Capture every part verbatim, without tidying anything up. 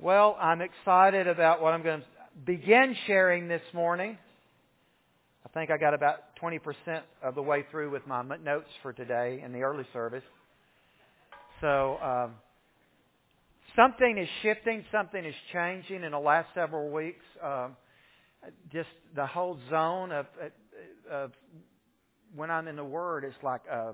Well, I'm excited about what I'm going to begin sharing this morning. I think I got about twenty percent of the way through with my notes for today in the early service. So, um, something is shifting, something is changing in the last several weeks. Um, just the whole zone of, of when I'm in the Word is like a,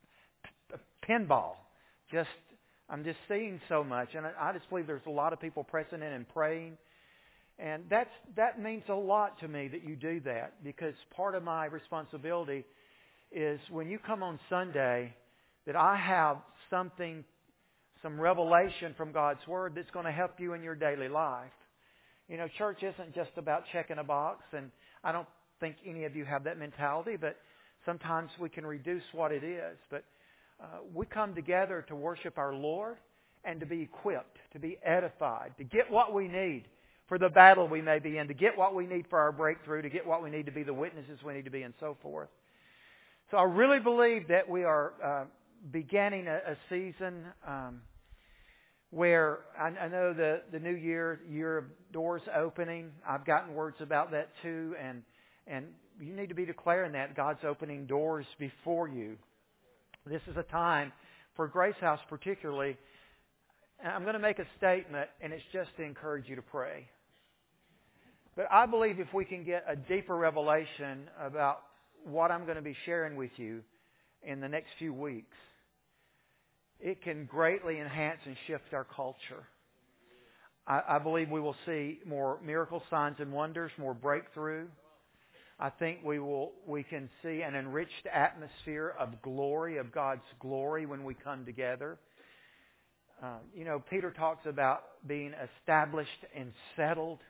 a pinball. Just I'm just seeing so much, and I just believe there's a lot of people pressing in and praying, and that's that means a lot to me that you do that, because part of my responsibility is when you come on Sunday that I have something, some revelation from God's Word that's going to help you in your daily life. You know, church isn't just about checking a box, and I don't think any of you have that mentality, but sometimes we can reduce what it is. But uh, we come together to worship our Lord and to be equipped, to be edified, to get what we need for the battle we may be in, to get what we need for our breakthrough, to get what we need to be the witnesses we need to be, and so forth. So I really believe that we are uh, beginning a, a season um, where I, I know the, the new year, year of doors opening. I've gotten words about that too, and and you need to be declaring that God's opening doors before you. This is a time for Grace House particularly. I'm going to make a statement, and it's just to encourage you to pray. But I believe if we can get a deeper revelation about what I'm going to be sharing with you in the next few weeks, it can greatly enhance and shift our culture. I, I believe we will see more miracle signs and wonders, more breakthrough. I think we will we can see an enriched atmosphere of glory, of God's glory when we come together. Uh, you know, Peter talks about being established and settled.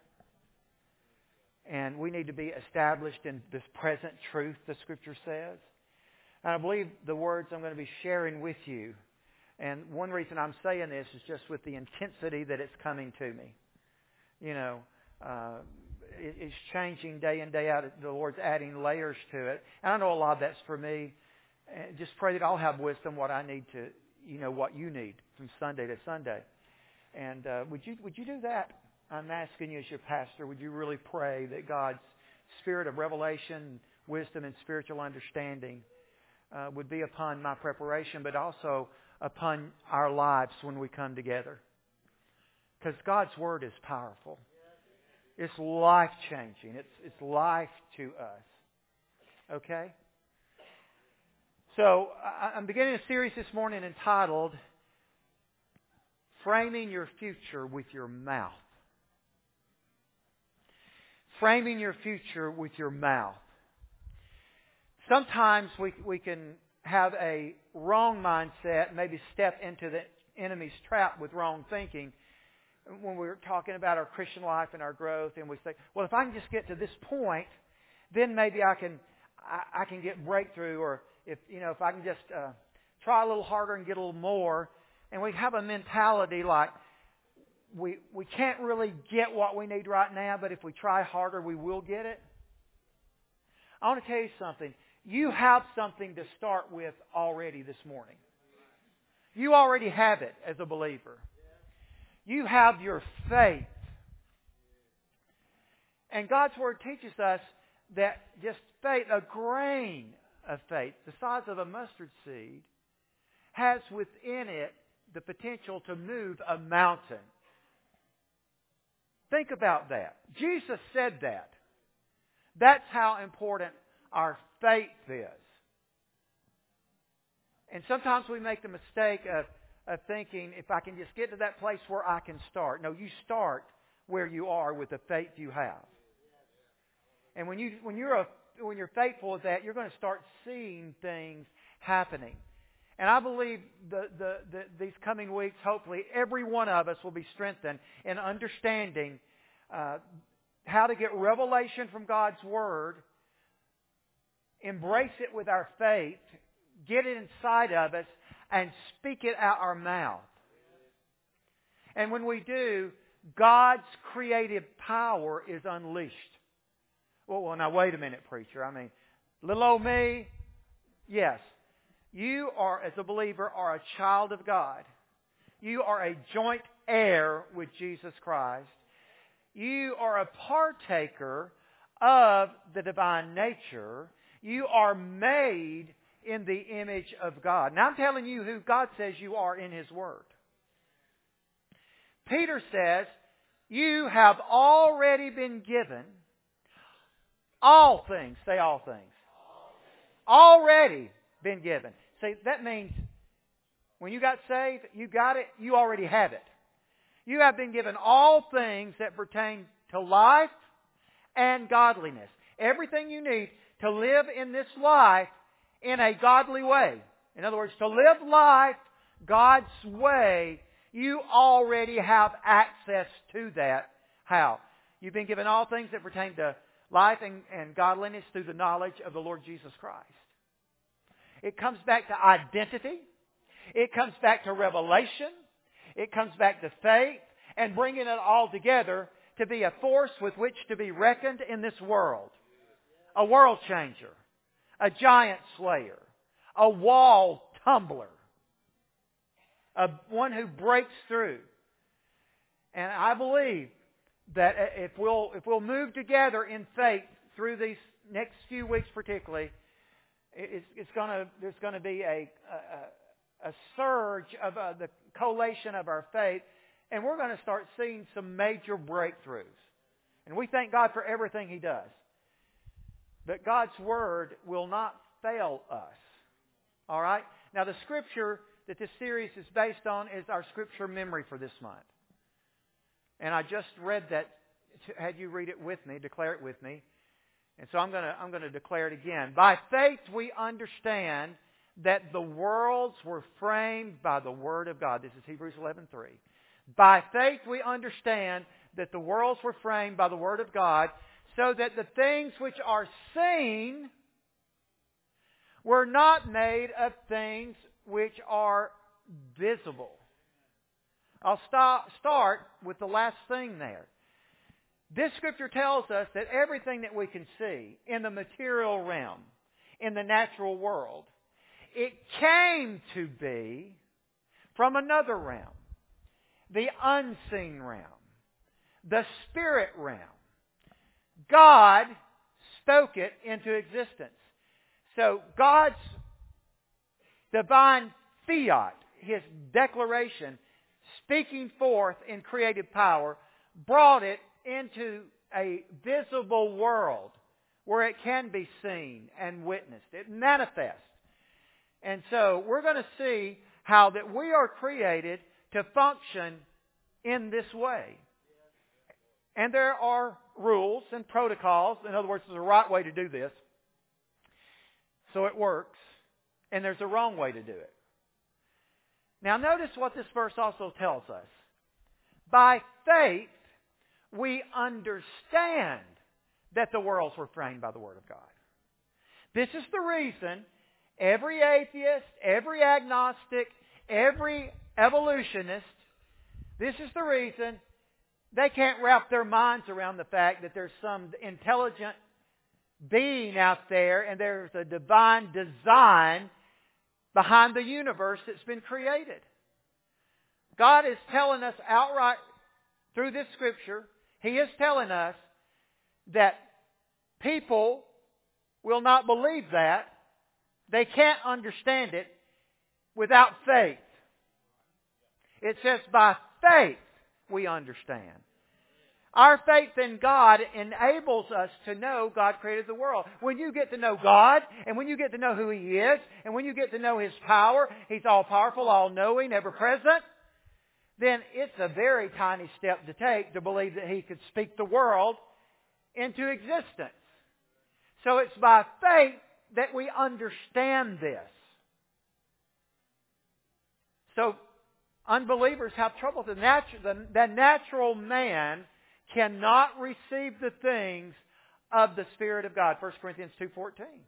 And we need to be established in this present truth, the Scripture says. And I believe the words I'm going to be sharing with you. And one reason I'm saying this is just with the intensity that it's coming to me. You know, uh, it, it's changing day in, day out. The Lord's adding layers to it. And I know a lot of that's for me. And just pray that I'll have wisdom, what I need to, you know, what you need from Sunday to Sunday. And uh, would you would you do that? I'm asking you as your pastor, would you really pray that God's spirit of revelation, wisdom, and spiritual understanding uh, would be upon my preparation, but also upon our lives when we come together? Because God's Word is powerful. It's life-changing. It's, it's life to us. Okay? So, I'm beginning a series this morning entitled, Framing Your Future with Your Mouth. Framing your future with your mouth. Sometimes we we can have a wrong mindset, maybe step into the enemy's trap with wrong thinking when we're talking about our Christian life and our growth, and we say, well, if I can just get to this point, then maybe I can I, I can get breakthrough, or if you know if I can just uh, try a little harder and get a little more. And we have a mentality like, We we can't really get what we need right now, but if we try harder, we will get it. I want to tell you something. You have something to start with already this morning. You already have it as a believer. You have your faith. And God's Word teaches us that just faith, a grain of faith, the size of a mustard seed, has within it the potential to move a mountain. Think about that. Jesus said that. That's how important our faith is. And sometimes we make the mistake of, of thinking, if I can just get to that place where I can start. No, you start where you are with the faith you have. And when you when you're a, when you're faithful with that, you're going to start seeing things happening. And I believe the, the, the, these coming weeks, hopefully, every one of us will be strengthened in understanding uh, how to get revelation from God's Word, embrace it with our faith, get it inside of us, and speak it out our mouth. And when we do, God's creative power is unleashed. Well, well, now wait a minute, preacher. I mean, little old me, yes. You are, as a believer, are a child of God. You are a joint heir with Jesus Christ. You are a partaker of the divine nature. You are made in the image of God. Now I'm telling you who God says you are in His Word. Peter says, you have already been given all things. Say all things. Already been given. See, that means when you got saved, you got it, you already have it. You have been given all things that pertain to life and godliness. Everything you need to live in this life in a godly way. In other words, to live life God's way, you already have access to that. How? You've been given all things that pertain to life and, and godliness through the knowledge of the Lord Jesus Christ. It comes back to identity. It comes back to revelation. It comes back to faith and bringing it all together to be a force with which to be reckoned in this world. A world changer. A giant slayer. A wall tumbler. A, one who breaks through. And I believe that if we'll, if we'll move together in faith through these next few weeks particularly, it's, it's gonna, there's going to be a, a, a surge of uh, the collation of our faith, and we're going to start seeing some major breakthroughs. And we thank God for everything He does. But God's Word will not fail us. All right? Now the Scripture that this series is based on is our Scripture memory for this month. And I just read that, had you read it with me, declare it with me. And so I'm going to I'm going to declare it again. By faith we understand that the worlds were framed by the Word of God. This is Hebrews eleven three. By faith we understand that the worlds were framed by the Word of God, so that the things which are seen were not made of things which are visible. I'll stop, start with the last thing there. This Scripture tells us that everything that we can see in the material realm, in the natural world, it came to be from another realm. The unseen realm. The spirit realm. God spoke it into existence. So God's divine fiat, His declaration, speaking forth in creative power, brought it into a visible world where it can be seen and witnessed. It manifests. And so we're going to see how that we are created to function in this way. And there are rules and protocols. In other words, there's a right way to do this. So it works. And there's a wrong way to do it. Now notice what this verse also tells us. By faith, we understand that the worlds were framed by the Word of God. This is the reason every atheist, every agnostic, every evolutionist, this is the reason they can't wrap their minds around the fact that there's some intelligent being out there and there's a divine design behind the universe that's been created. God is telling us outright through this Scripture, He is telling us that people will not believe that. They can't understand it without faith. It says by faith we understand. Our faith in God enables us to know God created the world. When you get to know God, and when you get to know who He is, and when you get to know His power, He's all-powerful, all-knowing, ever-present, then it's a very tiny step to take to believe that He could speak the world into existence. So it's by faith that we understand this. So unbelievers have trouble. The natural, the, the natural man cannot receive the things of the Spirit of God. First Corinthians two fourteen.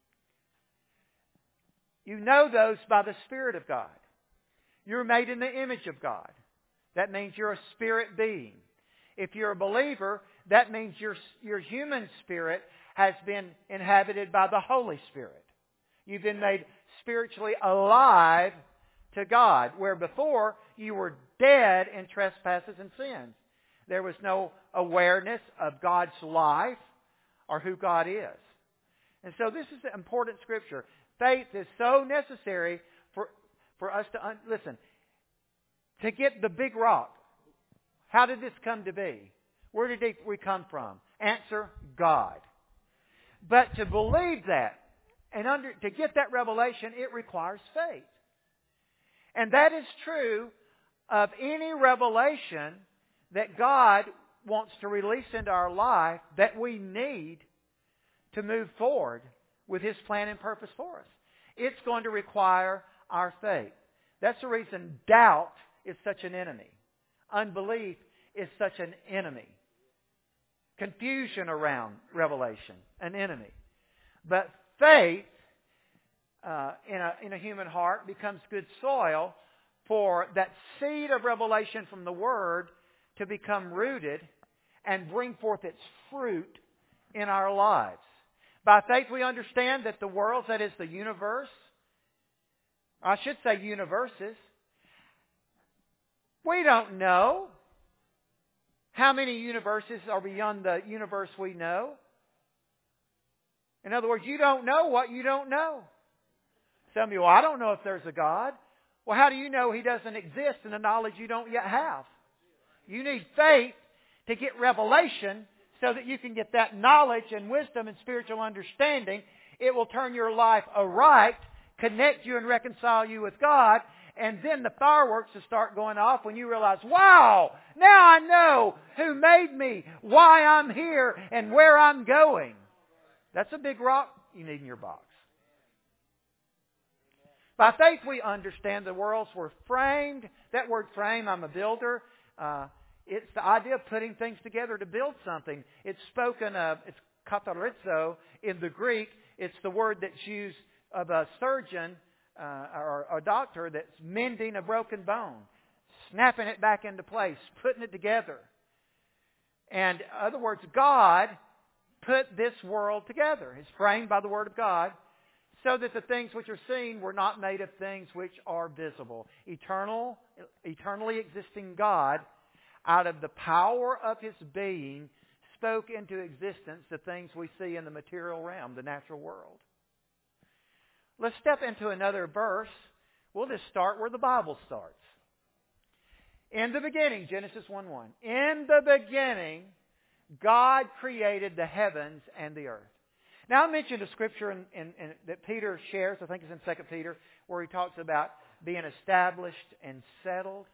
You know those by the Spirit of God. You're made in the image of God. That means you're a spirit being. If you're a believer, that means your, your human spirit has been inhabited by the Holy Spirit. You've been made spiritually alive to God, where before you were dead in trespasses and sins. There was no awareness of God's life or who God is. And so this is an important scripture. Faith is so necessary for, for us to, un- listen, to get the big rock. How did this come to be? Where did we come from? Answer, God. But to believe that and under, to get that revelation, it requires faith. And that is true of any revelation that God wants to release into our life that we need to move forward with His plan and purpose for us. It's going to require our faith. That's the reason doubt is such an enemy. Unbelief is such an enemy. Confusion around revelation, an enemy. But faith uh, in a, in a human heart becomes good soil for that seed of revelation from the Word to become rooted and bring forth its fruit in our lives. By faith we understand that the worlds, that is the universe, I should say universes, we don't know how many universes are beyond the universe we know. In other words, you don't know what you don't know. Some of you, well, I don't know if there's a God. Well, how do you know He doesn't exist in the knowledge you don't yet have? You need faith to get revelation so that you can get that knowledge and wisdom and spiritual understanding. It will turn your life aright, connect you and reconcile you with God, and then the fireworks will start going off when you realize, wow, now I know who made me, why I'm here, and where I'm going. That's a big rock you need in your box. By faith we understand the worlds were framed. That word frame, I'm a builder. Uh, it's the idea of putting things together to build something. It's spoken of, it's katarizo in the Greek. It's the word that's used of a surgeon uh, or a doctor that's mending a broken bone, snapping it back into place, putting it together. And in other words, God put this world together. It's framed by the Word of God, so that the things which are seen were not made of things which are visible. Eternal, eternally existing God, out of the power of His being, spoke into existence the things we see in the material realm, the natural world. Let's step into another verse. We'll just start where the Bible starts. In the beginning, Genesis one one. In the beginning, God created the heavens and the earth. Now, I mentioned a scripture in, in, in, that Peter shares, I think it's in Second Peter, where he talks about being established and settled.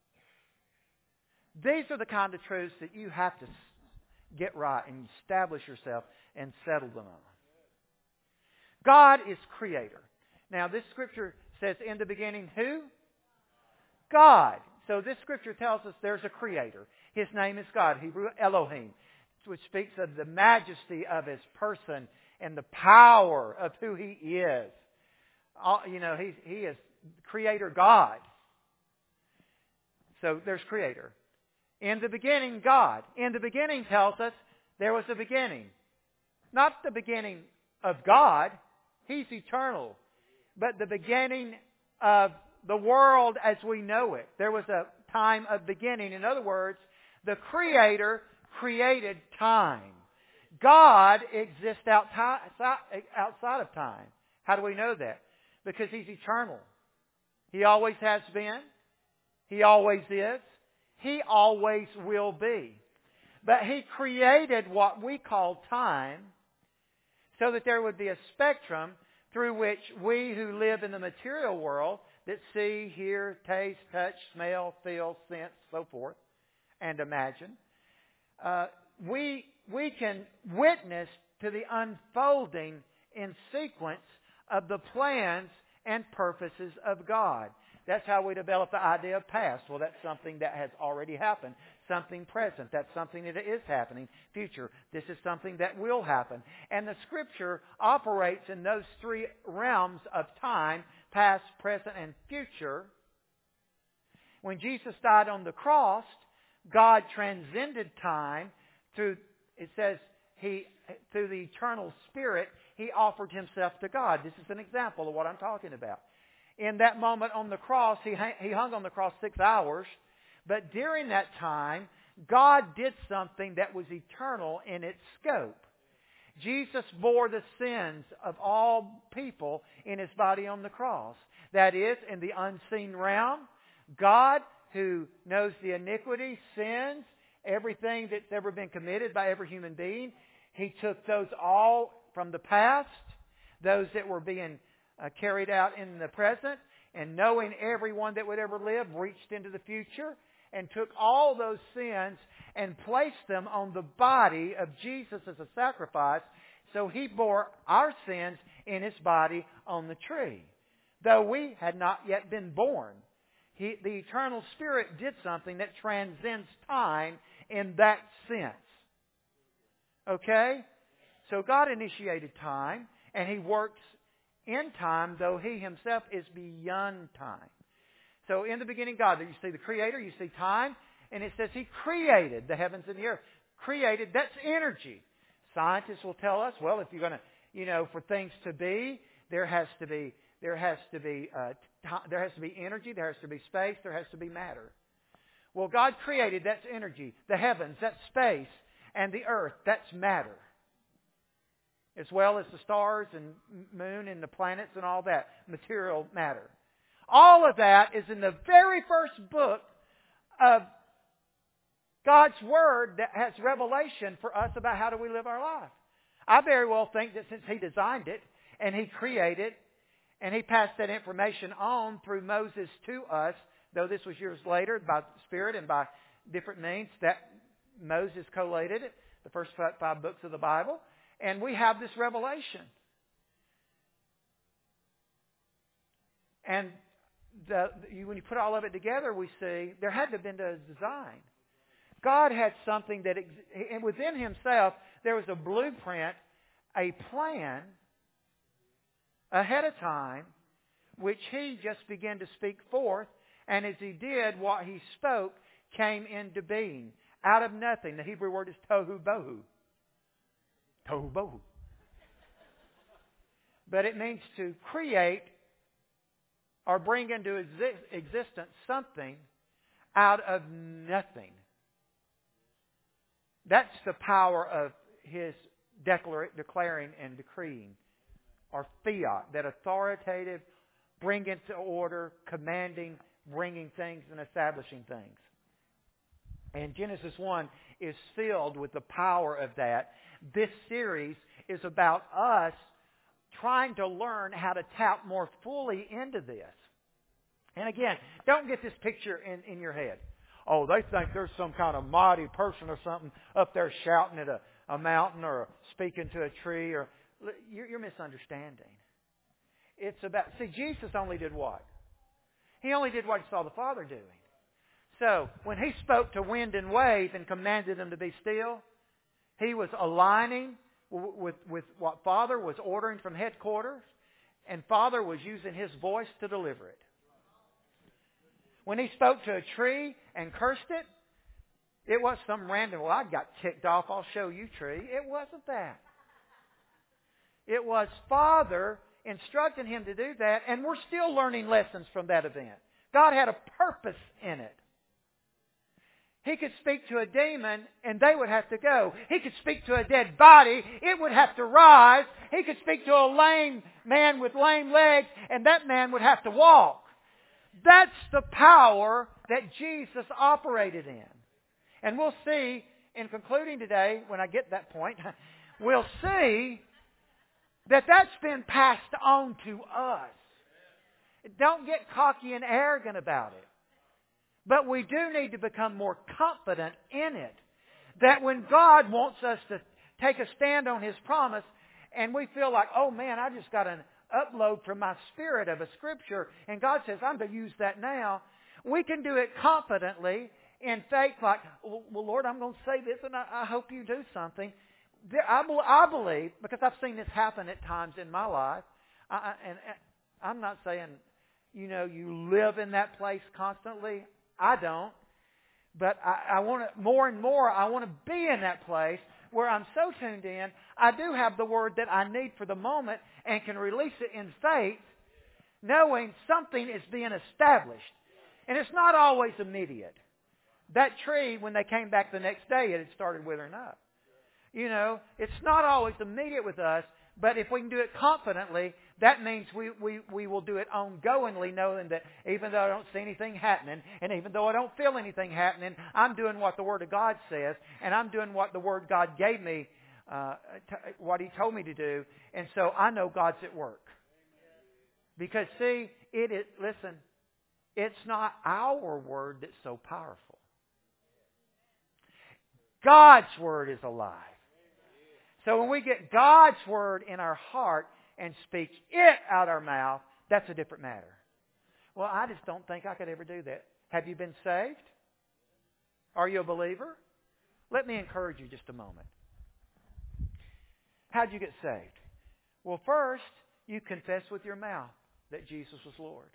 These are the kind of truths that you have to get right and establish yourself and settle them on. God is creator. Now, this scripture says, in the beginning, who? God. So this scripture tells us there's a creator. His name is God, Hebrew Elohim, which speaks of the majesty of His person and the power of who He is. All, you know, He, he is Creator God. So there's Creator. In the beginning, God. In the beginning tells us there was a beginning. Not the beginning of God. He's eternal. But the beginning of the world as we know it. There was a time of beginning. In other words, the Creator created time. God exists outside of time. How do we know that? Because He's eternal. He always has been. He always is. He always will be. But He created what we call time so that there would be a spectrum through which we who live in the material world that see, hear, taste, touch, smell, feel, sense, so forth, and imagine, uh, we we can witness to the unfolding in sequence of the plans and purposes of God. That's how we develop the idea of past. Well, that's something that has already happened. Something present. That's something that is happening. Future. This is something that will happen. And the Scripture operates in those three realms of time, past, present, and future. When Jesus died on the cross, God transcended time through, it says, He through the eternal Spirit, He offered Himself to God. This is an example of what I'm talking about. in that moment on the cross, He He hung on the cross six hours. But during that time, God did something that was eternal in its scope. Jesus bore the sins of all people in His body on the cross. That is, in the unseen realm, God, who knows the iniquity, sins, everything that's ever been committed by every human being, He took those all from the past, those that were being uh, carried out in the present, and knowing everyone that would ever live, reached into the future, and took all those sins and placed them on the body of Jesus as a sacrifice. So He bore our sins in His body on the tree. Though we had not yet been born, he, the eternal Spirit did something that transcends time in that sense. Okay? So God initiated time, and He works in time, though He Himself is beyond time. So in the beginning, God, you see the Creator, you see time, and it says He created the heavens and the earth. Created, that's energy. Scientists will tell us, well, if you're going to, you know, for things to be, there has to be, there has to be, uh, t- there has to be energy, there has to be space, there has to be matter. Well, God created, that's energy. The heavens, that's space, and the earth, that's matter. As well as the stars and moon and the planets and all that, material matter. All of that is in the very first book of God's Word that has revelation for us about how do we live our life. I very well think that since He designed it and He created and He passed that information on through Moses to us, though this was years later by the Spirit and by different means, that Moses collated it, the first five books of the Bible, and we have this revelation. And The, when you put all of it together, we see there had to have been a design. God had something that, and within Himself, there was a blueprint, a plan ahead of time, which He just began to speak forth. And as He did, what He spoke came into being. Out of nothing. The Hebrew word is tohu bohu. Tohu bohu. But it means to create or bring into exi- existence something out of nothing. That's the power of His declar- declaring and decreeing, or fiat, that authoritative, bring into order, commanding, bringing things and establishing things. And Genesis one is filled with the power of that. This series is about us trying to learn how to tap more fully into this. And again, don't get this picture in, in your head. Oh, they think there's some kind of mighty person or something up there shouting at a, a mountain or speaking to a tree. Or you're, you're misunderstanding. It's about, see, Jesus only did what? He only did what He saw the Father doing. So, when He spoke to wind and wave and commanded them to be still, He was aligning with, with what Father was ordering from headquarters, and Father was using His voice to deliver it. When He spoke to a tree and cursed it, it was some random, well, I got ticked off, I'll show you, tree. It wasn't that. It was Father instructing Him to do that, and we're still learning lessons from that event. God had a purpose in it. He could speak to a demon and they would have to go. He could speak to a dead body. It would have to rise. He could speak to a lame man with lame legs and that man would have to walk. That's the power that Jesus operated in. And we'll see, in concluding today, when I get that point, we'll see that that's been passed on to us. Don't get cocky and arrogant about it. But we do need to become more confident in it. That when God wants us to take a stand on His promise and we feel like, oh man, I just got an upload from my spirit of a scripture and God says, I'm to use that now. We can do it confidently in faith like, well Lord, I'm going to say this and I, I hope you do something. There, I, I believe, because I've seen this happen at times in my life, I, I, and I'm not saying, you know, you live in that place constantly. I don't. But I, I want to, more and more, I want to be in that place where I'm so tuned in, I do have the word that I need for the moment and can release it in faith, knowing something is being established. And it's not always immediate. That tree, when they came back the next day, it had started withering up. You know, it's not always immediate with us, but if we can do it confidently, that means we, we, we will do it ongoingly, knowing that even though I don't see anything happening, and even though I don't feel anything happening, I'm doing what the Word of God says, and I'm doing what the Word God gave me, uh, t- what He told me to do, and so I know God's at work. Because see, it is, listen, it's not our Word that's so powerful. God's Word is alive. So when we get God's Word in our heart and speak it out our mouth, that's a different matter. Well, I just don't think I could ever do that. Have you been saved? Are you a believer? Let me encourage you just a moment. How'd you get saved? Well, first, you confess with your mouth that Jesus was Lord.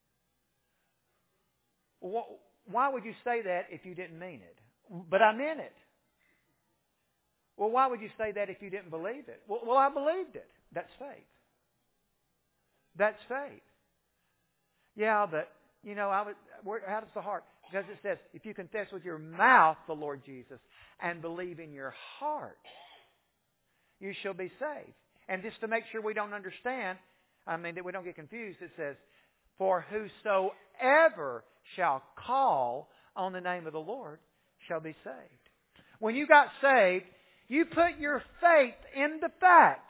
Why would you say that if you didn't mean it? But I meant it. Well, why would you say that if you didn't believe it? Well, well, I believed it. That's faith. That's faith. Yeah, but, you know, I would, where, how does the heart? Because it says, if you confess with your mouth the Lord Jesus and believe in your heart, you shall be saved. And just to make sure we don't understand, I mean, that we don't get confused, it says, for whosoever shall call on the name of the Lord shall be saved. When you got saved, you put your faith in the fact.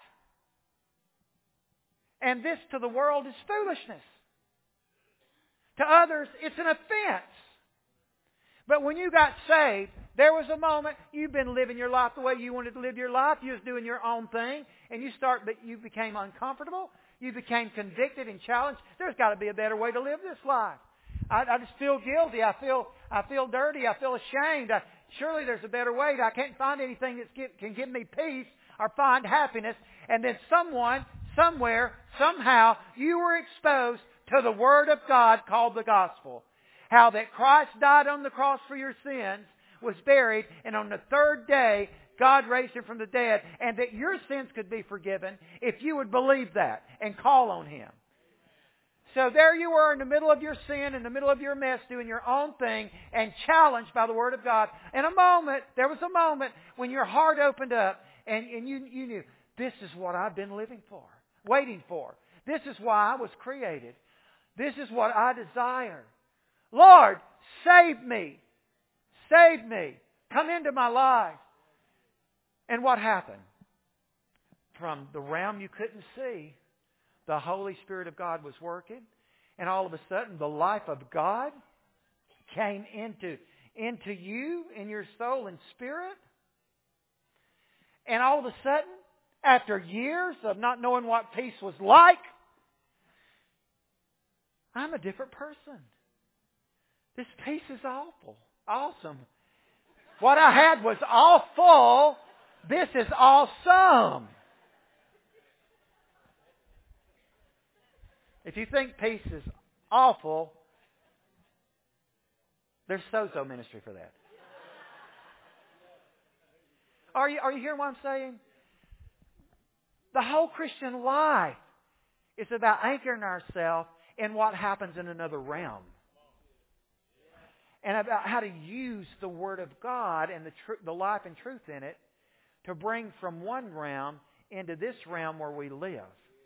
And this to the world is foolishness. To others, it's an offense. But when you got saved, there was a moment you've been living your life the way you wanted to live your life. You was doing your own thing. And you start, but you became uncomfortable. You became convicted and challenged. There's got to be a better way to live this life. I, I just feel guilty. I feel I feel dirty. I feel ashamed. I, surely there's a better way. I can't find anything that can give me peace or find happiness. And then someone, somewhere, somehow, you were exposed to the Word of God called the gospel. How that Christ died on the cross for your sins, was buried, and on the third day, God raised Him from the dead, and that your sins could be forgiven if you would believe that and call on Him. So there you were in the middle of your sin, in the middle of your mess, doing your own thing, and challenged by the Word of God. In a moment, there was a moment when your heart opened up, and, and you, you knew, this is what I've been living for, waiting for. This is why I was created. This is what I desire. Lord, save me. Save me. Come into my life. And what happened? From the realm you couldn't see, the Holy Spirit of God was working. And all of a sudden, the life of God came into, into you, in your soul and spirit. And all of a sudden, after years of not knowing what peace was like, I'm a different person. This peace is awful. Awesome. What I had was awful. This is awesome. If you think peace is awful, there's sozo ministry for that. Are you, are you hearing what I'm saying? The whole Christian life is about anchoring ourselves in what happens in another realm. And about how to use the Word of God and the tr- the life and truth in it to bring from one realm into this realm where we live.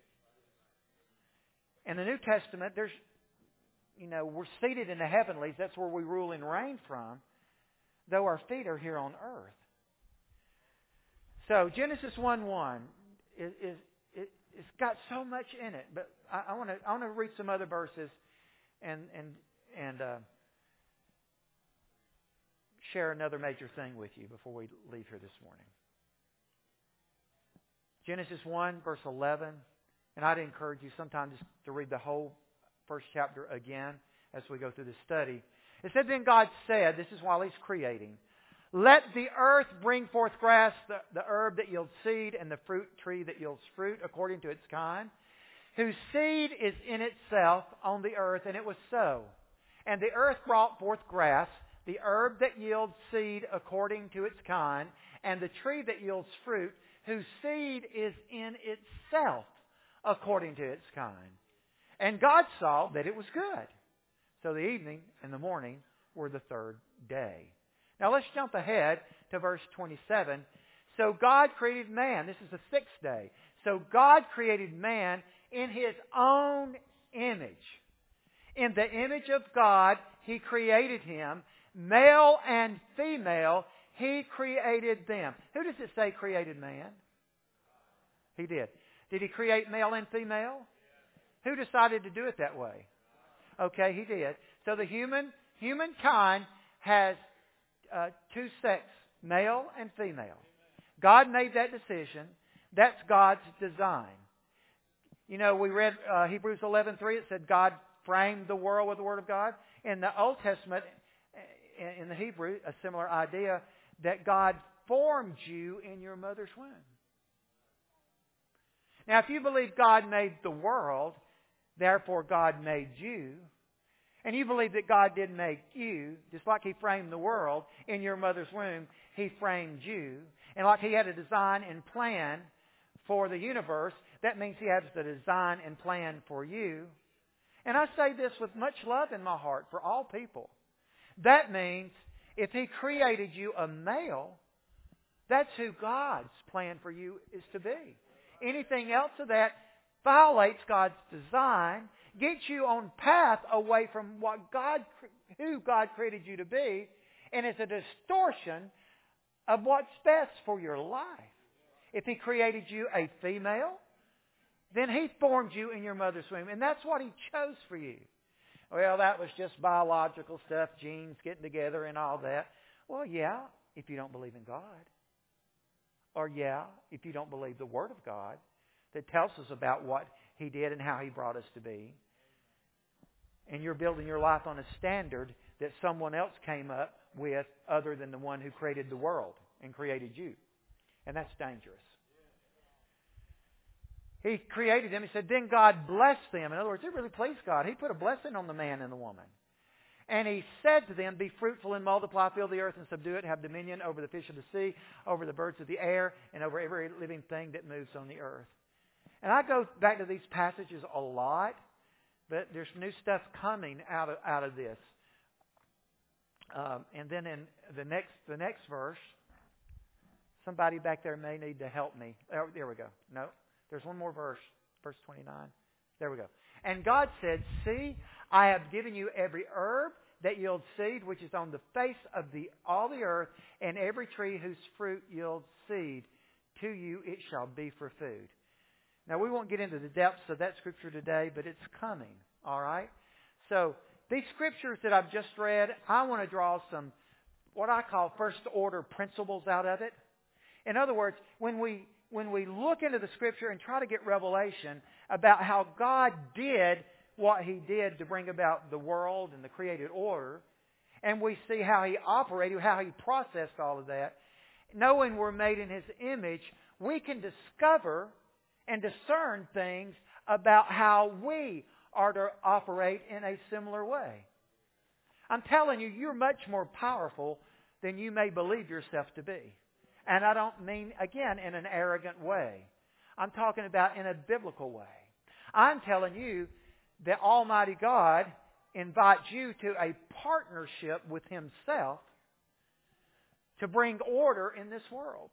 In the New Testament, there's, you know, we're seated in the heavenlies. That's where we rule and reign from, though our feet are here on earth. So Genesis one one is, is it, it's got so much in it. But I, I want to I want to read some other verses and and and. Uh, share another major thing with you before we leave here this morning. Genesis one, verse eleven. And I'd encourage you sometime just to read the whole first chapter again as we go through the study. It said, then God said, this is while He's creating, let the earth bring forth grass, the, the herb that yields seed, and the fruit tree that yields fruit according to its kind, whose seed is in itself on the earth. And it was so. And the earth brought forth grass, the herb that yields seed according to its kind, and the tree that yields fruit, whose seed is in itself according to its kind. And God saw that it was good. So the evening and the morning were the third day. Now let's jump ahead to verse twenty-seven. So God created man. This is the sixth day. So God created man in His own image. In the image of God, He created him. Male and female, He created them. Who does it say created man? He did. Did He create male and female? Who decided to do it that way? Okay, He did. So the human humankind has uh, two sexes, male and female. God made that decision. That's God's design. You know, we read uh, Hebrews eleven three. It said God framed the world with the Word of God. In the Old Testament, in the Hebrew, a similar idea that God formed you in your mother's womb. Now, if you believe God made the world, therefore God made you, and you believe that God did make you, just like He framed the world in your mother's womb, He framed you. And like He had a design and plan for the universe, that means He has the design and plan for you. And I say this with much love in my heart for all people. That means if He created you a male, that's who God's plan for you is to be. Anything else of that violates God's design, gets you on path away from what God, who God created you to be, and is a distortion of what's best for your life. If He created you a female, then He formed you in your mother's womb, and that's what He chose for you. Well, that was just biological stuff, genes getting together and all that. Well, yeah, if you don't believe in God. Or yeah, if you don't believe the Word of God that tells us about what He did and how He brought us to be. And you're building your life on a standard that someone else came up with other than the one who created the world and created you. And that's dangerous. He created them. He said, then God blessed them. In other words, it really pleased God. He put a blessing on the man and the woman. And He said to them, be fruitful and multiply, fill the earth and subdue it, have dominion over the fish of the sea, over the birds of the air, and over every living thing that moves on the earth. And I go back to these passages a lot, but there's new stuff coming out of, out of this. Um, and then in the next the next verse, somebody back there may need to help me. Oh, there we go. No, there's one more verse, verse twenty-nine. There we go. And God said, see, I have given you every herb that yields seed, which is on the face of the all the earth, and every tree whose fruit yields seed. To you it shall be for food. Now, we won't get into the depths of that scripture today, but it's coming. All right? So, these scriptures that I've just read, I want to draw some, what I call first order principles out of it. In other words, when we when we look into the Scripture and try to get revelation about how God did what He did to bring about the world and the created order, and we see how He operated, how He processed all of that, knowing we're made in His image, we can discover and discern things about how we are to operate in a similar way. I'm telling you, you're much more powerful than you may believe yourself to be. And I don't mean, again, in an arrogant way. I'm talking about in a biblical way. I'm telling you that Almighty God invites you to a partnership with Himself to bring order in this world.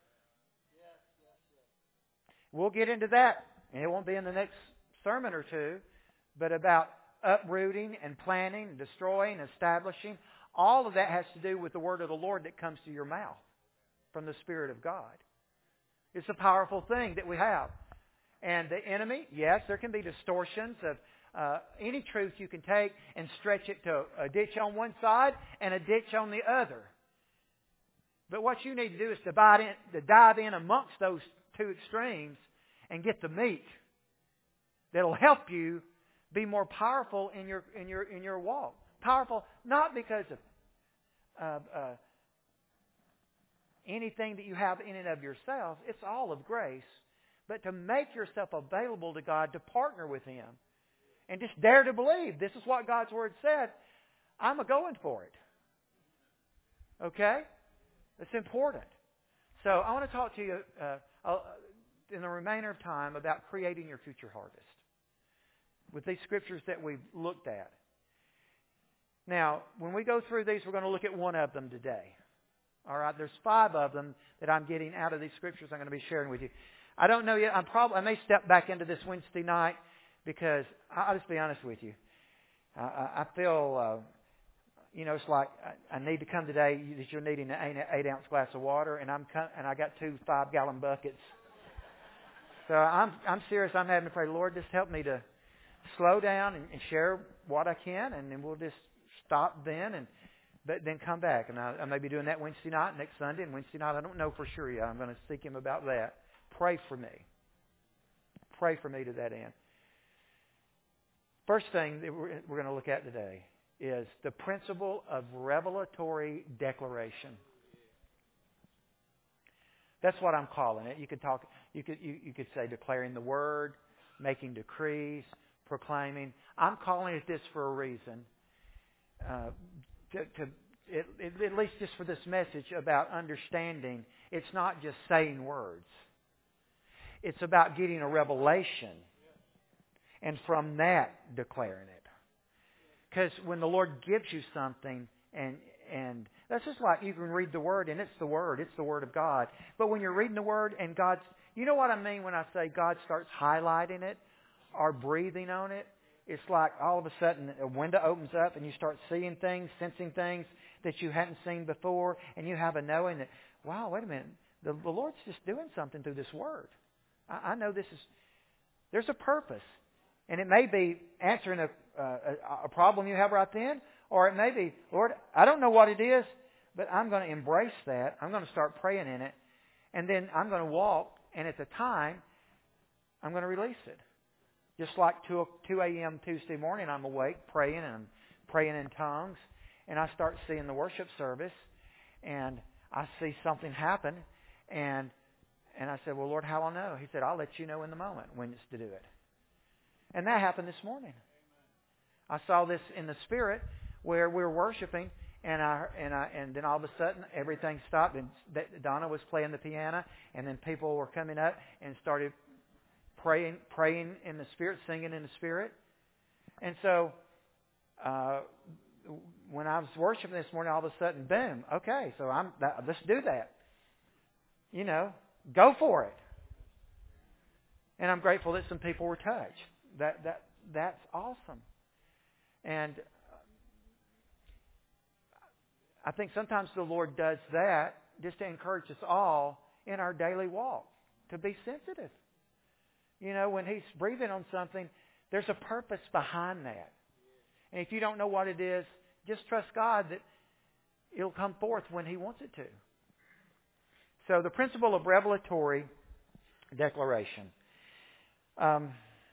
We'll get into that, and it won't be in the next sermon or two, but about uprooting and planting and destroying, establishing. All of that has to do with the word of the Lord that comes to your mouth from the Spirit of God. It's a powerful thing that we have. And the enemy, yes, there can be distortions of uh, any truth you can take and stretch it to a ditch on one side and a ditch on the other. But what you need to do is to dive in, to dive in amongst those two extremes and get the meat that'll help you be more powerful in your in your in your walk. Powerful not because of uh, uh, anything that you have in and of yourself. It's all of grace. But to make yourself available to God, to partner with Him, and just dare to believe this is what God's Word said. I'm a going for it. Okay? It's important. So I want to talk to you uh, uh, in the remainder of time about creating your future harvest. with these scriptures that we've looked at. Now, when we go through these, we're going to look at one of them today. All right, there's five of them that I'm getting out of these scriptures I'm going to be sharing with you. I don't know yet. I'm probably I may step back into this Wednesday night because I'll just be honest with you. I, I feel, uh, you know, it's like I, I need to come today that you're needing an eight, eight ounce glass of water, and I'm and I got two five gallon buckets. So I'm I'm serious. I'm having to pray, Lord, just help me to slow down and, and share what I can, and then we'll just stop then and. But then come back, and I, I may be doing that Wednesday night, next Sunday, and Wednesday night I don't know for sure yet. I'm going to seek Him about that. Pray for me. Pray for me to that end. First thing that we're, we're going to look at today is the principle of revelatory declaration. That's what I'm calling it. You could talk. You could you, you could say declaring the word, making decrees, proclaiming. I'm calling it this for a reason. Uh, To, to it, it, at least just for this message about understanding, it's not just saying words. It's about getting a revelation and from that declaring it. Because when the Lord gives you something, and and that's just like you can read the Word and it's the Word, it's the Word of God. But when you're reading the Word and God's, you know what I mean when I say God starts highlighting it or breathing on it? It's like all of a sudden a window opens up and you start seeing things, sensing things that you hadn't seen before, and you have a knowing that, wow, wait a minute, the, the Lord's just doing something through this Word. I, I know this is, there's a purpose. And it may be answering a, a, a problem you have right then, or it may be, Lord, I don't know what it is, but I'm going to embrace that. I'm going to start praying in it, and then I'm going to walk, and at the time, I'm going to release it. Just like two a.m. Tuesday morning, I'm awake praying and I'm praying in tongues. And I start seeing the worship service and I see something happen. And and I said, well, Lord, how will I know? He said, I'll let you know in the moment when it's to do it. And that happened this morning. I saw this in the Spirit where we were worshiping and I and I and then all of a sudden everything stopped and Donna was playing the piano and then people were coming up and started Praying, praying in the Spirit, singing in the Spirit. And so uh, when I was worshiping this morning, all of a sudden, boom, okay, so I'm that, let's do that. You know, go for it. And I'm grateful that some people were touched. That that that's awesome. And I think sometimes the Lord does that just to encourage us all in our daily walk to be sensitive. You know, when He's breathing on something, there's a purpose behind that. And if you don't know what it is, just trust God that it'll come forth when He wants it to. So the principle of revelatory declaration. Um,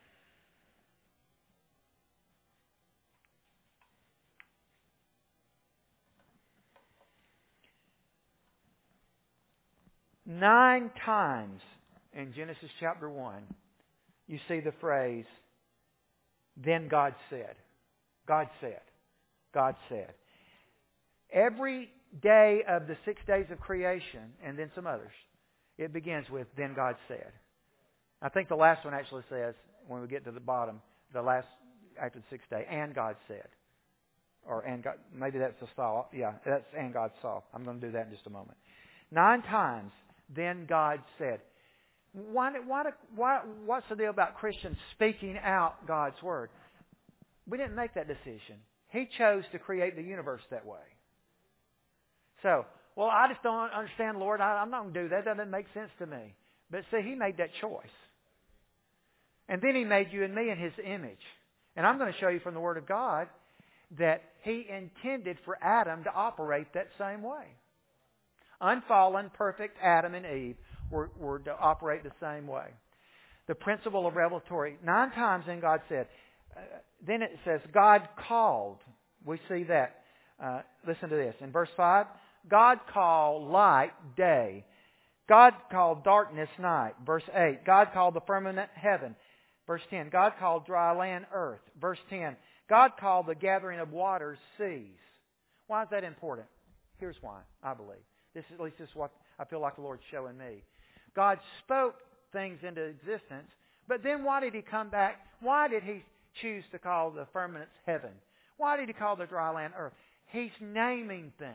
nine times in Genesis chapter one, you see the phrase, then God said. God said. God said. Every day of the six days of creation, and then some others, it begins with, then God said. I think the last one actually says, when we get to the bottom, the last, after the sixth day, and God said. Or, and God, maybe that's a saw. Yeah, that's and God saw. I'm going to do that in just a moment. Nine times, then God said. Why, why, why, what's the deal about Christians speaking out God's Word? We didn't make that decision. He chose to create the universe that way. So, well, I just don't understand, Lord. I, I'm not going to do that. That doesn't make sense to me. But see, He made that choice. And then He made you and me in His image. And I'm going to show you from the Word of God that He intended for Adam to operate that same way. Unfallen, perfect Adam and Eve were, were to operate the same way. The principle of revelatory. Nine times then God said. Uh, then it says God called. We see that. Uh, listen to this. In verse five, God called light day. God called darkness night. Verse eight, God called the firmament heaven. Verse ten, God called dry land earth. Verse ten, God called the gathering of waters seas. Why is that important? Here's why, I believe. This is, at least this is what I feel like the Lord's showing me. God spoke things into existence, but then why did He come back? Why did He choose to call the firmaments heaven? Why did He call the dry land earth? He's naming things.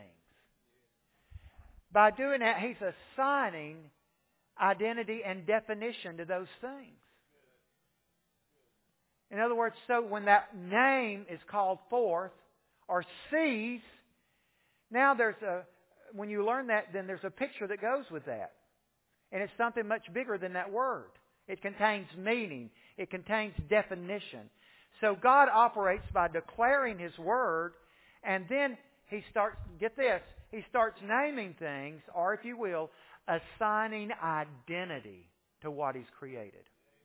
By doing that, He's assigning identity and definition to those things. In other words, so when that name is called forth or sees, now there's a, when you learn that, then there's a picture that goes with that. And it's something much bigger than that word. It contains meaning. It contains definition. So God operates by declaring His Word, and then He starts, get this, He starts naming things, or if you will, assigning identity to what He's created.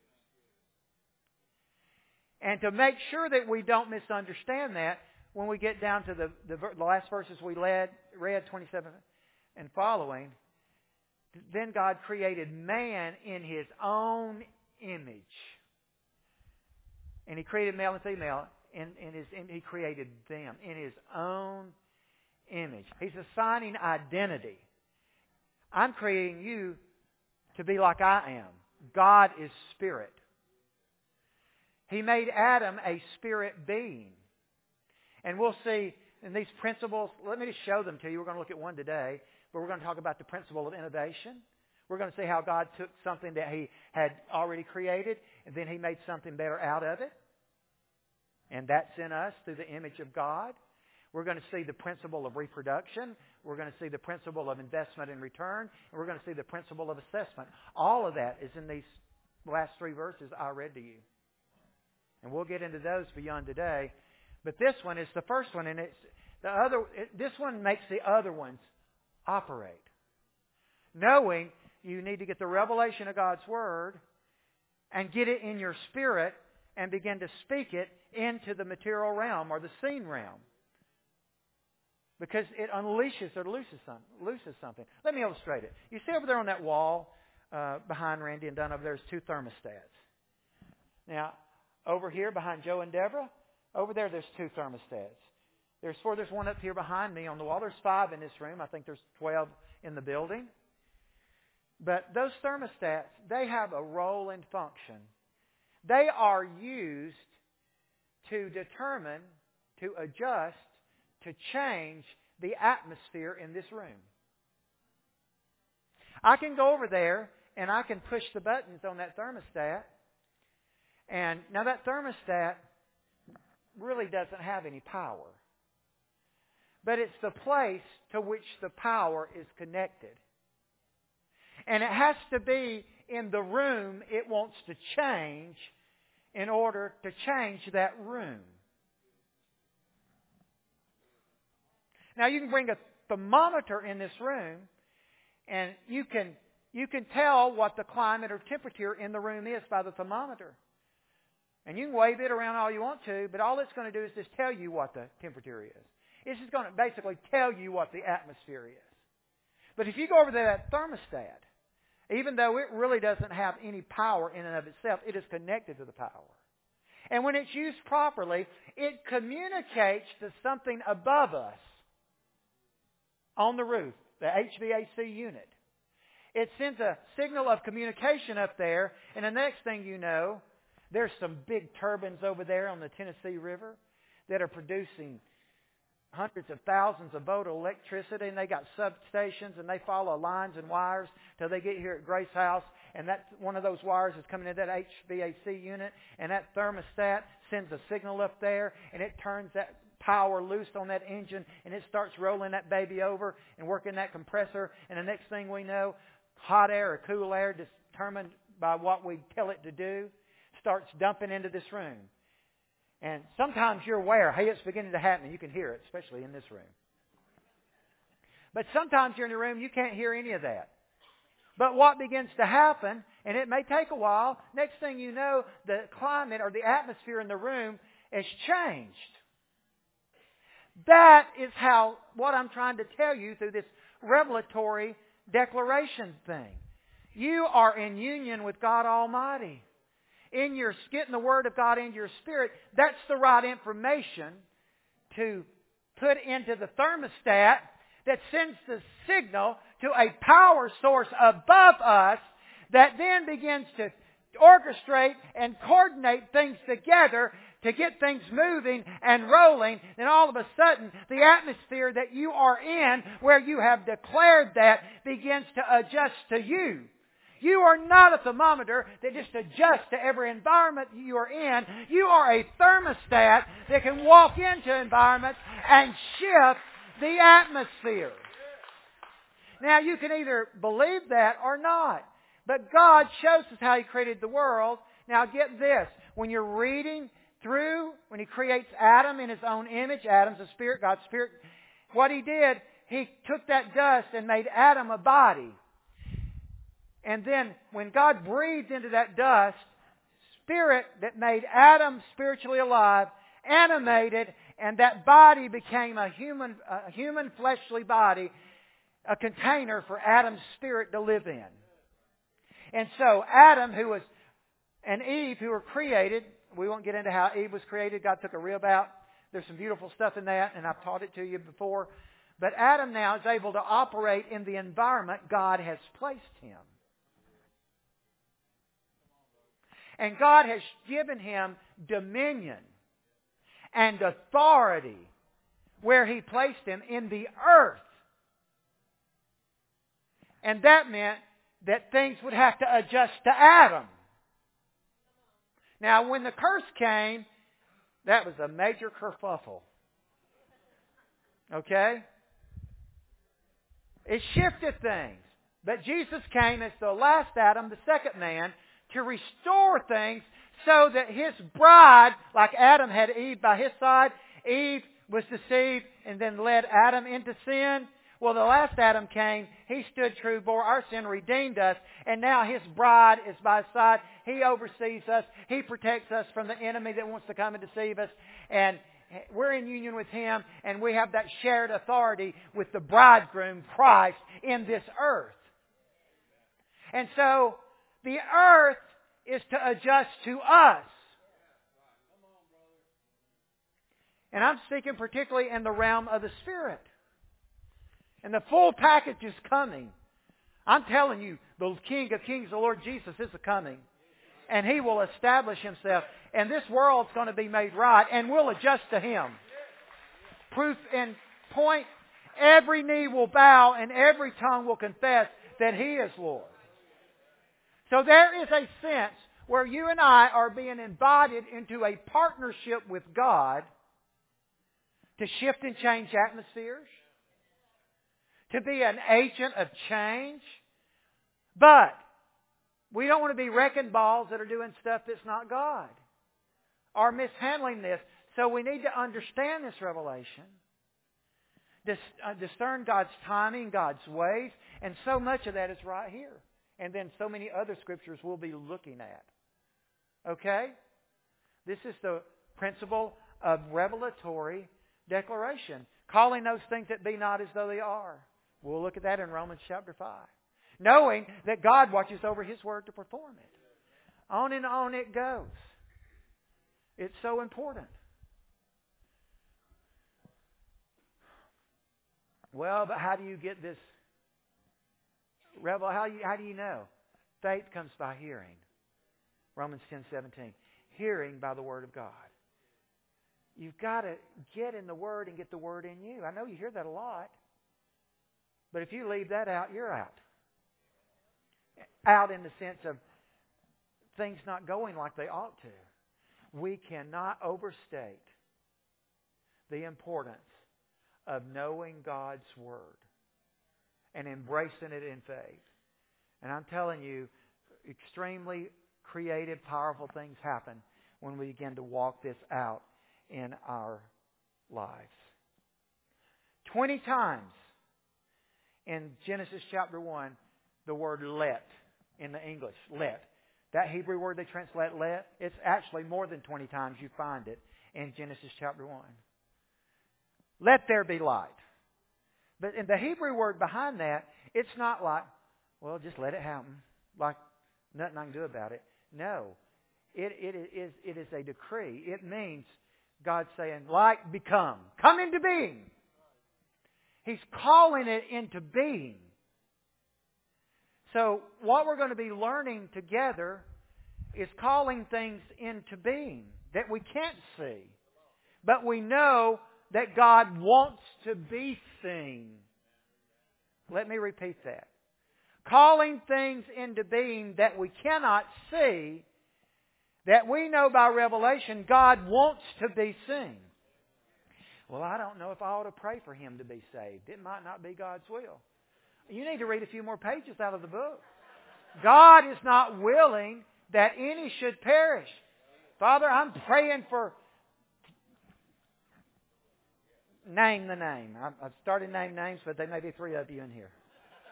And to make sure that we don't misunderstand that, when we get down to the, the, the last verses we led, read, twenty-seven and following, then God created man in His own image. And He created male and female, in, in his, in, He created them in His own image. He's assigning identity. I'm creating you to be like I am. God is spirit. He made Adam a spirit being. And we'll see in these principles, let me just show them to you. We're going to look at one today, but we're going to talk about the principle of innovation. We're going to see how God took something that He had already created, and then He made something better out of it. And that's in us through the image of God. We're going to see the principle of reproduction. We're going to see the principle of investment and return. And we're going to see the principle of assessment. All of that is in these last three verses I read to you. And we'll get into those beyond today. But this one is the first one, and it's the other. It, this one makes the other ones operate. Knowing you need to get the revelation of God's Word and get it in your spirit and begin to speak it into the material realm or the seen realm. Because it unleashes or looses something. Looses something. Let me illustrate it. You see over there on that wall uh, behind Randy and Dunn over there, there's two thermostats. Now, over here behind Joe and Deborah, over there there's two thermostats. There's four. There's one up here behind me on the wall. There's five in this room. I think there's twelve in the building. But those thermostats, they have a role and function. They are used to determine, to adjust, to change the atmosphere in this room. I can go over there and I can push the buttons on that thermostat. And now that thermostat really doesn't have any power. But it's the place to which the power is connected. And it has to be in the room it wants to change in order to change that room. Now you can bring a thermometer in this room and you can you can tell what the climate or temperature in the room is by the thermometer. And you can wave it around all you want to, but all it's going to do is just tell you what the temperature is. It's just going to basically tell you what the atmosphere is. But if you go over to that thermostat, even though it really doesn't have any power in and of itself, it is connected to the power. And when it's used properly, it communicates to something above us on the roof, the H V A C unit. It sends a signal of communication up there, and the next thing you know, there's some big turbines over there on the Tennessee River that are producing hundreds of thousands of volt of electricity, and they got substations, and they follow lines and wires till they get here at Grace House, and that one of those wires is coming into that H V A C unit, and that thermostat sends a signal up there, and it turns that power loose on that engine, and it starts rolling that baby over and working that compressor, and the next thing we know, hot air or cool air, determined by what we tell it to do, starts dumping into this room. And sometimes you're aware, hey, it's beginning to happen. You can hear it, especially in this room. But sometimes you're in the room, you can't hear any of that. But what begins to happen, and it may take a while, next thing you know, the climate or the atmosphere in the room has changed. That is how, what I'm trying to tell you through this revelatory declaration thing. You are in union with God Almighty. In your getting the Word of God into your spirit, that's the right information to put into the thermostat that sends the signal to a power source above us that then begins to orchestrate and coordinate things together to get things moving and rolling, then all of a sudden the atmosphere that you are in, where you have declared that, begins to adjust to you. You are not a thermometer that just adjusts to every environment you are in. You are a thermostat that can walk into environments and shift the atmosphere. Now, you can either believe that or not. But God shows us how He created the world. Now, get this. When you're reading through, when He creates Adam in His own image, Adam's a spirit, God's spirit, what He did, He took that dust and made Adam a body. And then when God breathed into that dust, spirit that made Adam spiritually alive, animated, and that body became a human, a human fleshly body, a container for Adam's spirit to live in. And so Adam, who was, and Eve, who were created, we won't get into how Eve was created. God took a rib out. There's some beautiful stuff in that, and I've taught it to you before. But Adam now is able to operate in the environment God has placed him. And God has given him dominion and authority where He placed him in the earth. And that meant that things would have to adjust to Adam. Now, when the curse came, that was a major kerfuffle. Okay? It shifted things. But Jesus came as the last Adam, the second man, to restore things so that His bride, like Adam had Eve by his side, Eve was deceived and then led Adam into sin. Well, the last Adam came, He stood true, bore our sin, redeemed us, and now His bride is by His side. He oversees us. He protects us from the enemy that wants to come and deceive us. And we're in union with Him, and we have that shared authority with the bridegroom, Christ, in this earth. And so, the earth is to adjust to us. And I'm speaking particularly in the realm of the Spirit. And the full package is coming. I'm telling you, the King of Kings, the Lord Jesus, is coming. And He will establish Himself. And this world's going to be made right. And we'll adjust to Him. Proof and point, every knee will bow and every tongue will confess that He is Lord. So there is a sense where you and I are being invited into a partnership with God to shift and change atmospheres, to be an agent of change. But we don't want to be wrecking balls that are doing stuff that's not God or mishandling this. So we need to understand this revelation, dis- uh, discern God's timing, God's ways, and so much of that is right here. And then so many other scriptures we'll be looking at. Okay? This is the principle of revelatory declaration. Calling those things that be not as though they are. We'll look at that in Romans chapter five. Knowing that God watches over His word to perform it. On and on it goes. It's so important. Well, but how do you get this? Revel, how, you, how do you know? Faith comes by hearing. Romans ten seventeen. Hearing by the Word of God. You've got to get in the Word and get the Word in you. I know you hear that a lot. But if you leave that out, you're out. Out in the sense of things not going like they ought to. We cannot overstate the importance of knowing God's Word and embracing it in faith. And I'm telling you, extremely creative, powerful things happen when we begin to walk this out in our lives. Twenty times in Genesis chapter one, the word let in the English, let. That Hebrew word they translate let, it's actually more than twenty times you find it in Genesis chapter one. Let there be light. But in the Hebrew word behind that, it's not like, well, just let it happen. Like nothing I can do about it. No. It, it, is, it is a decree. It means God saying, light become. Come into being. He's calling it into being. So what we're going to be learning together is calling things into being. that we can't see. But we know that God wants to be seen. Let me repeat that. Calling things into being that we cannot see, that we know by revelation God wants to be seen. Well, I don't know if I ought to pray for him to be saved. It might not be God's will. You need to read a few more pages out of the book. God is not willing that any should perish. Father, I'm praying for... Name the name. I've started to name names, but there may be three of you in here.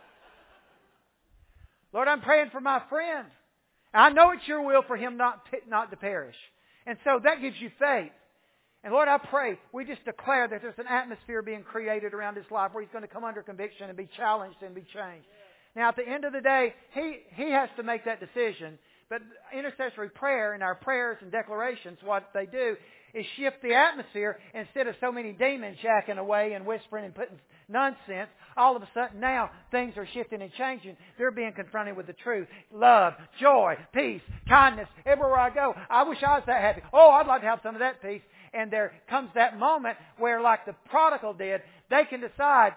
Lord, I'm praying for my friend. I know it's your will for him not to, not to perish. And so that gives you faith. And Lord, I pray, we just declare that there's an atmosphere being created around his life where he's going to come under conviction and be challenged and be changed. Now, at the end of the day, he, he has to make that decision. But intercessory prayer and our prayers and declarations, what they do is shift the atmosphere. Instead of so many demons jacking away and whispering and putting nonsense, all of a sudden now things are shifting and changing. They're being confronted with the truth. Love, joy, peace, kindness. Everywhere I go, I wish I was that happy. Oh, I'd like to have some of that peace. And there comes that moment where, like the prodigal did, they can decide,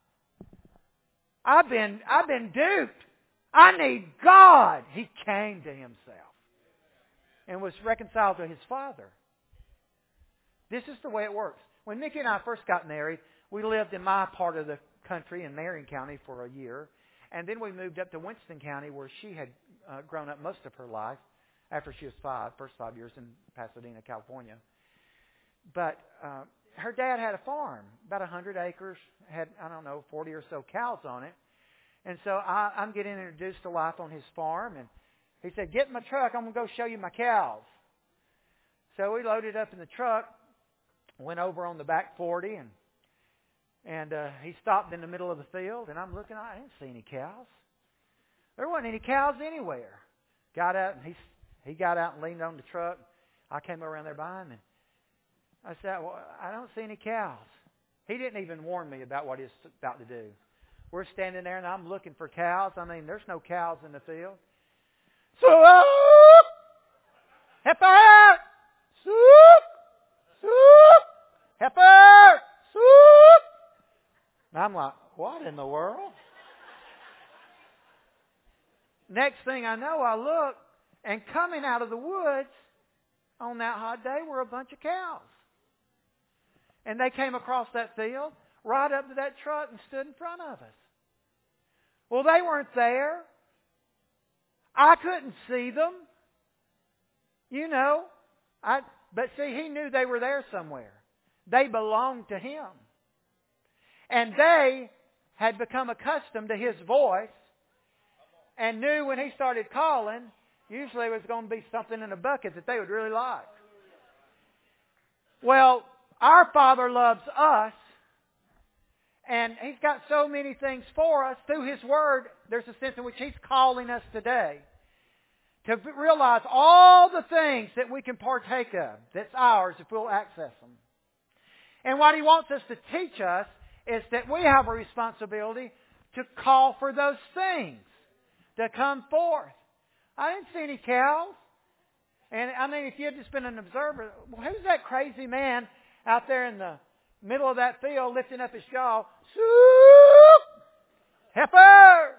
I've been, I've been duped. I need God. He came to himself and was reconciled to his Father. This is the way it works. When Mickey and I first got married, we lived in my part of the country in Marion County for a year. And then we moved up to Winston County where she had uh, grown up most of her life after she was five, first five years in Pasadena, California. But uh, her dad had a farm, about one hundred acres, had, I don't know, forty or so cows on it. And so I, I'm getting introduced to life on his farm. And he said, get in my truck, I'm going to go show you my cows. So we loaded up in the truck, went over on the back forty, and and uh, he stopped in the middle of the field. And I'm looking, I didn't see any cows. There wasn't any cows anywhere. Got out, and he, he got out and leaned on the truck. I came around there behind him. And I said, well, I don't see any cows. He didn't even warn me about what he was about to do. We're standing there, and I'm looking for cows. I mean, there's no cows in the field. Swoop! Heifer! Swoop! Swoop! Heifer! Swoop! And I'm like, what in the world? Next thing I know, I look, and coming out of the woods on that hot day were a bunch of cows. And they came across that field, right up to that truck and stood in front of us. Well, they weren't there. I couldn't see them. You know. I, but see, he knew they were there somewhere. They belonged to him. And they had become accustomed to his voice and knew when he started calling, usually it was going to be something in a bucket that they would really like. Well, our Father loves us, and He's got so many things for us through His Word. There's a sense in which He's calling us today to realize all the things that we can partake of that's ours if we'll access them. And what He wants us to teach us is that we have a responsibility to call for those things to come forth. I didn't see any cows. And I mean, if you had just been an observer, well, who's that crazy man out there in the middle of that field lifting up his jaw? Swoop! Heifer!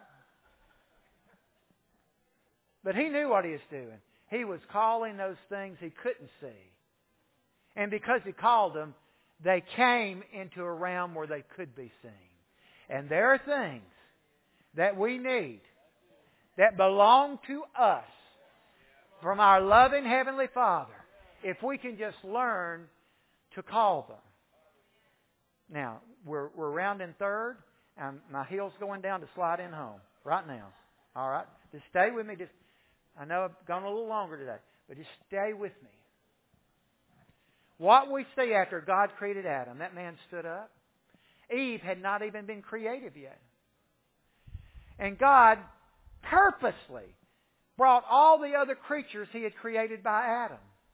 But he knew what he was doing. He was calling those things he couldn't see. And because he called them, they came into a realm where they could be seen. And there are things that we need that belong to us from our loving Heavenly Father, if we can just learn to call them. Now, we're we're rounding third, and my heel's going down to slide in home right now. All right? Just stay with me. Just I know I've gone a little longer today, but just stay with me. What we see after God created Adam, that man stood up. Eve had not even been created yet. And God purposely brought all the other creatures He had created by Adam.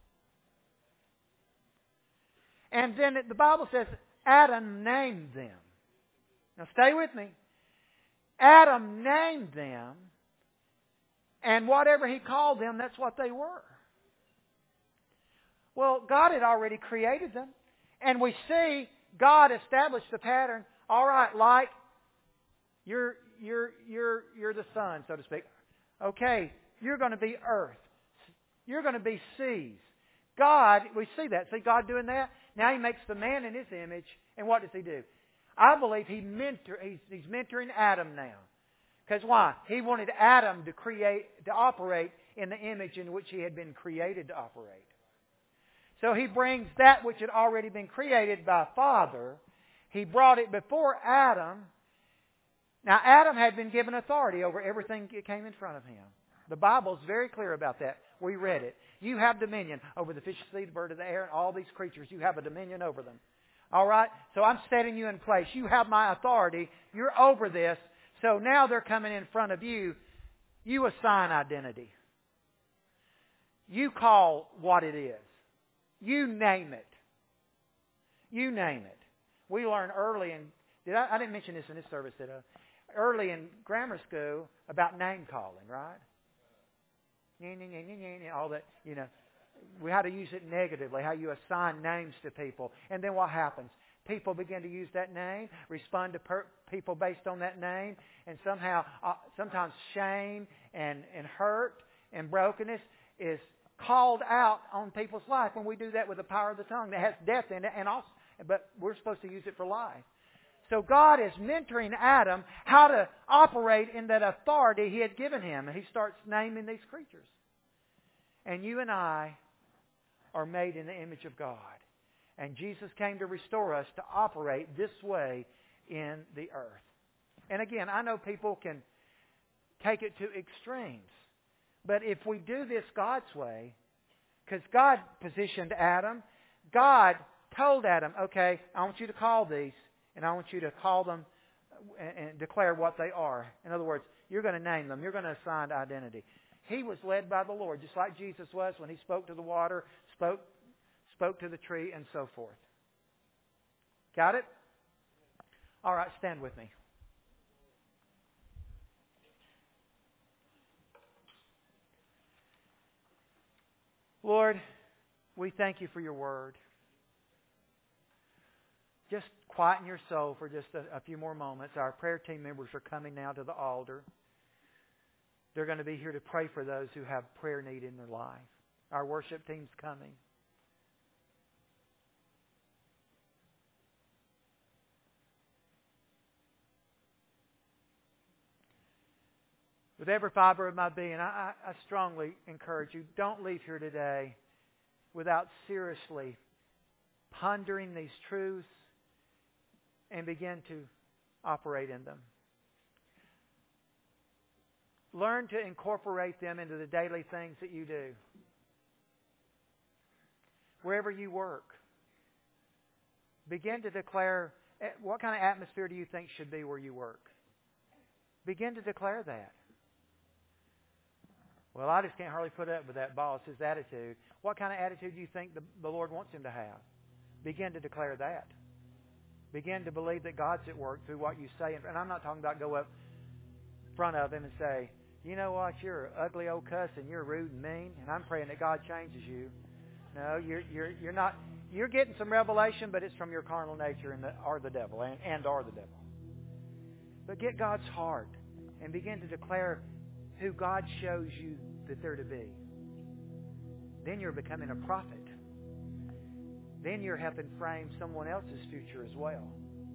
And then the Bible says Adam named them. Now stay with me. Adam named them, and whatever he called them, that's what they were. Well, God had already created them. And we see God established the pattern. All right, light, you're, you're, you're, you're the sun, so to speak. Okay, you're going to be earth. You're going to be seas. God, we see that. See God doing that? Now He makes the man in His image. And what does He do? I believe he mentor, he's, he's mentoring Adam now. Because why? He wanted Adam to create, to operate in the image in which he had been created to operate. So He brings that which had already been created by Father. He brought it before Adam. Now Adam had been given authority over everything that came in front of him. The Bible is very clear about that. We read it. You have dominion over the fish of the sea, the bird of the air, and all these creatures. You have a dominion over them. All right? So I'm setting you in place. You have my authority. You're over this. So now they're coming in front of you. You assign identity. You call what it is. You name it. You name it. We learn early in, did I, I didn't mention this in this service, did I? Early in grammar school about name calling, right? All that, you know. We how to use it negatively, how you assign names to people. And then what happens? People begin to use that name, respond to per- people based on that name, and somehow, uh, sometimes shame and, and hurt and brokenness is called out on people's life when we do that with the power of the tongue that has death in it, and also, but we're supposed to use it for life. So God is mentoring Adam how to operate in that authority He had given him, and He starts naming these creatures. And you and I are made in the image of God. And Jesus came to restore us to operate this way in the earth. And again, I know people can take it to extremes. But if we do this God's way, because God positioned Adam, God told Adam, okay, I want you to call these, and I want you to call them and, and declare what they are. In other words, you're going to name them. You're going to assign identity. He was led by the Lord, just like Jesus was when He spoke to the water, spoke, spoke to the tree, and so forth. Got it? All right, stand with me. Lord, we thank You for Your Word. Just quieten your soul for just a, a few more moments. Our prayer team members are coming now to the altar. They're going to be here to pray for those who have prayer need in their life. Our worship team's coming. With every fiber of my being, I, I strongly encourage you, don't leave here today without seriously pondering these truths and begin to operate in them. Learn to incorporate them into the daily things that you do. Wherever you work, begin to declare, what kind of atmosphere do you think should be where you work? Begin to declare that. Well, I just can't hardly put up with that boss, his attitude. What kind of attitude do you think the, the Lord wants him to have? Begin to declare that. Begin to believe that God's at work through what you say. And I'm not talking about go up in front of Him and say, you know what, you're an ugly old cuss and you're rude and mean, and I'm praying that God changes you. No, you're you're you're not. You're getting some revelation, but it's from your carnal nature and the, or the devil, and, and or the devil. But get God's heart and begin to declare who God shows you that they're to be. Then you're becoming a prophet. Then you're helping frame someone else's future as well.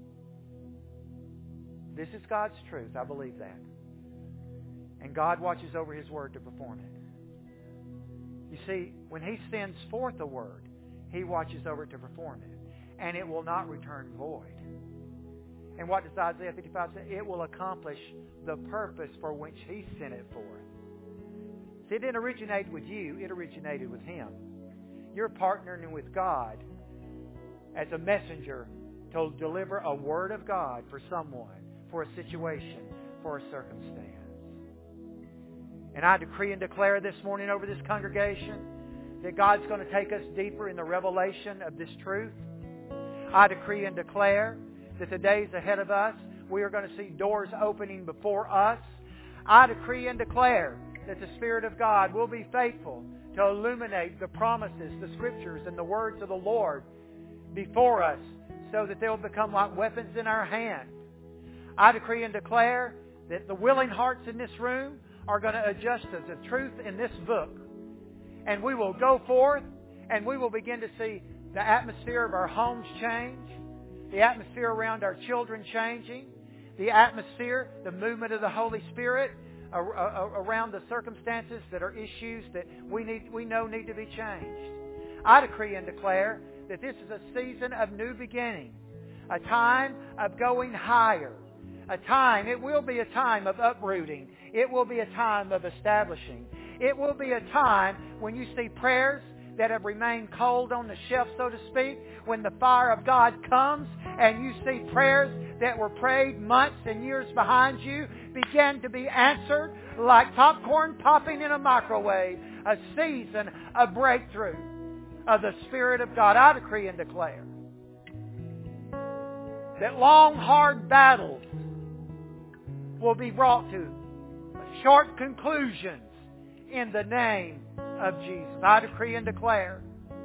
This is God's truth. I believe that. And God watches over His Word to perform it. You see, when He sends forth a word, He watches over it to perform it. And it will not return void. And what does Isaiah fifty-five say? It will accomplish the purpose for which He sent it forth. See, it didn't originate with you. It originated with Him. You're partnering with God as a messenger to deliver a word of God for someone, for a situation, for a circumstance. And I decree and declare this morning over this congregation that God's going to take us deeper in the revelation of this truth. I decree and declare that the days ahead of us, we are going to see doors opening before us. I decree and declare that the Spirit of God will be faithful to illuminate the promises, the Scriptures, and the words of the Lord before us so that they will become like weapons in our hand. I decree and declare that the willing hearts in this room are going to adjust to the truth in this book. And we will go forth and we will begin to see the atmosphere of our homes change, the atmosphere around our children changing, the atmosphere, the movement of the Holy Spirit around the circumstances that are issues that we need, we know need to be changed. I decree and declare that this is a season of new beginning, a time of going higher, a time, it will be a time of uprooting. It will be a time of establishing. It will be a time when you see prayers that have remained cold on the shelf, so to speak, when the fire of God comes and you see prayers that were prayed months and years behind you begin to be answered like popcorn popping in a microwave, a season of breakthrough of the Spirit of God. I decree and declare that long, hard battles will be brought to short conclusions in the name of Jesus. I decree and declare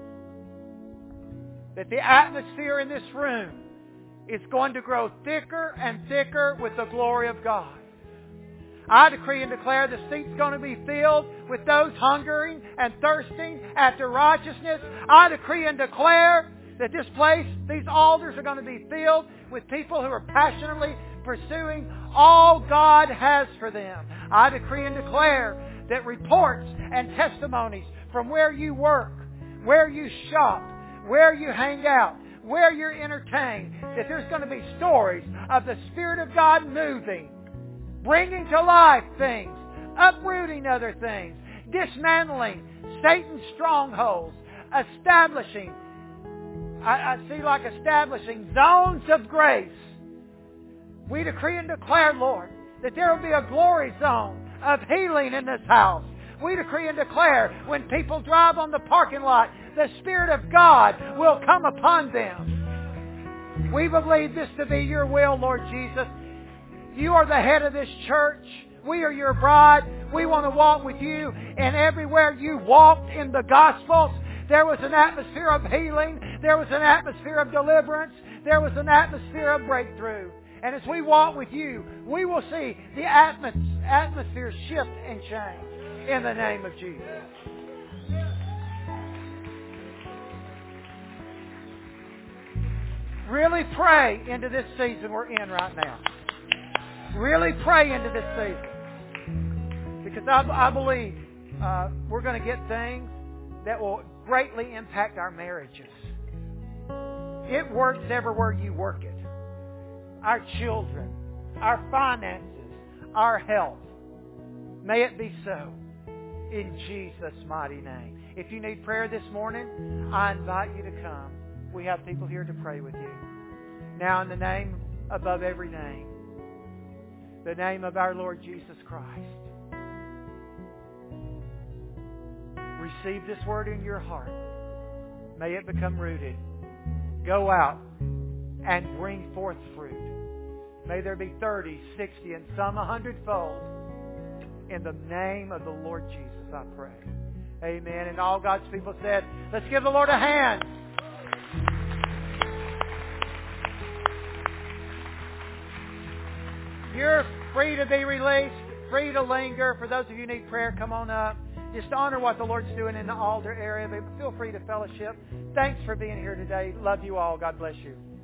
that the atmosphere in this room is going to grow thicker and thicker with the glory of God. I decree and declare the seat's going to be filled with those hungering and thirsting after righteousness. I decree and declare that this place, these altars are going to be filled with people who are passionately pursuing all God has for them. I decree and declare that reports and testimonies from where you work, where you shop, where you hang out, where you're entertained, that there's going to be stories of the Spirit of God moving, bringing to life things, uprooting other things, dismantling Satan's strongholds, establishing, I, I see like establishing zones of grace. We decree and declare, Lord, that there will be a glory zone of healing in this house. We decree and declare when people drive on the parking lot, the Spirit of God will come upon them. We believe this to be your will, Lord Jesus. You are the head of this church. We are your bride. We want to walk with you. And everywhere you walked in the Gospels, there was an atmosphere of healing. There was an atmosphere of deliverance. There was an atmosphere of breakthrough. And as we walk with you, we will see the atmosphere shift and change in the name of Jesus. Really pray into this season we're in right now. Really pray into this season. Because I, I believe uh, we're going to get things that will greatly impact our marriages. It works everywhere you work it. Our children, our finances, our health. May it be so in Jesus' mighty name. If you need prayer this morning, I invite you to come. We have people here to pray with you. Now in the name above every name, the name of our Lord Jesus Christ, receive this word in your heart. May it become rooted. Go out and bring forth fruit. May there be thirty, sixty, and some a hundredfold. In the name of the Lord Jesus, I pray. Amen. And all God's people said, let's give the Lord a hand. You're free to be released, free to linger. For those of you who need prayer, come on up. Just honor what the Lord's doing in the altar area. But feel free to fellowship. Thanks for being here today. Love you all. God bless you.